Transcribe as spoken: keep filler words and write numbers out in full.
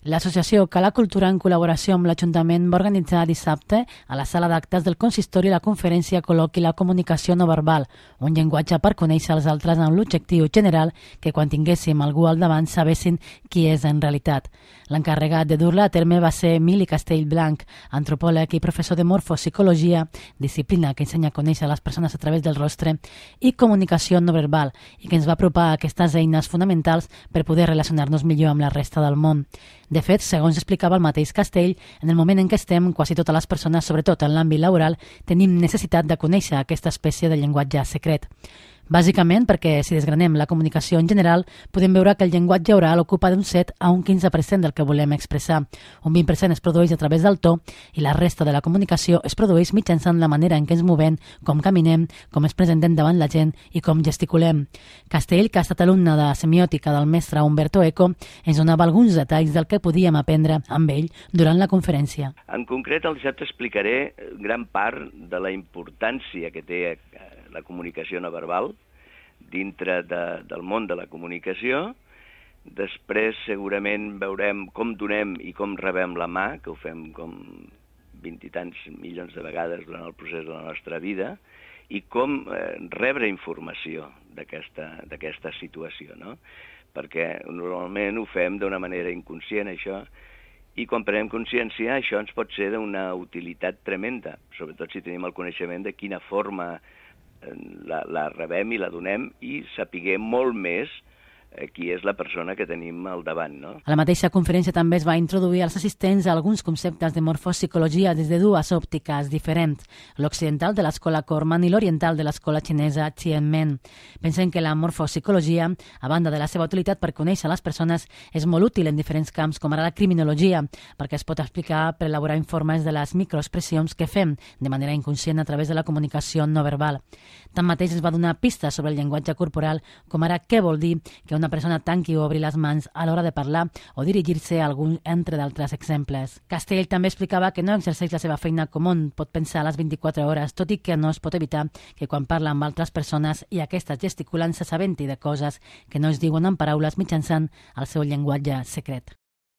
L'associació Cala Cultura, en col·laboració amb l'Ajuntament, va organitzar dissabte a la sala d'actes del consistori la conferència Col·loqui la comunicació no verbal, un llenguatge per conèixer els altres amb l'objectiu general que quan tinguéssim algú al davant sabessin qui és en realitat. L'encarregat de dur-la a terme va ser Emili Castellblanc, antropòleg i professor de morfopsicologia, disciplina que ensenya a conèixer les persones a través del rostre, i comunicació no verbal, i que ens va apropar a aquestes eines fonamentals per poder relacionar-nos millor amb la resta del món. De fet, segons explicava el mateix Castell, en el moment en què estem, quasi totes les persones, sobretot en l'àmbit laboral, tenim necessitat de conèixer aquesta espècie de llenguatge secret. Bàsicament perquè, si desgranem la comunicació en general, podem veure que el llenguatge oral ocupa d'un set a un quinze per cent del que volem expressar. Un vint per cent es produeix a través del to i la resta de la comunicació es produeix mitjançant la manera en què ens movem, com caminem, com ens presentem davant la gent i com gesticulem. Castell, que ha estat alumne de semiòtica del mestre Umberto Eco, ens donava alguns detalls del que podíem aprendre amb ell durant la conferència. En concret, el dissabte explicaré gran part de la importància que té la comunicació no verbal dintre de, del món de la comunicació. Després segurament veurem com donem i com rebem la mà, que ho fem com vint i tants milions de vegades durant el procés de la nostra vida, i com eh, rebre informació d'aquesta d'aquesta situació, no? Perquè normalment ho fem d'una manera inconscient, això, i quan prenem consciència això ens pot ser d'una utilitat tremenda, sobretot si tenim el coneixement de quina forma La, la rebem i la donem i sapiguem molt més eh, qui és la persona que tenim al davant, no? A la mateixa conferència també es va introduir als assistents a alguns conceptes de morfopsicologia des de dues òptiques diferents, l'occidental de l'escola Corman i l'oriental de l'escola xinesa Qianmen. Pensem que la morfopsicologia, a banda de la seva utilitat per conèixer les persones, és molt útil en diferents camps, com ara la criminologia, perquè es pot explicar per elaborar informes de les microexpressions que fem de manera inconscient a través de la comunicació no verbal. Tanmateix es va donar pistes sobre el llenguatge corporal, com ara què vol dir que una persona tanqui o obri les mans a l'hora de parlar o dirigir-se a algun, entre d'altres exemples. Castell també explicava que no exerceix la seva feina com on pot pensar a les vint-i-quatre hores, tot i que no es pot evitar que quan parla amb altres persones i aquestes gesticulant s'assabenti de coses que no es diuen en paraules mitjançant el seu llenguatge secret.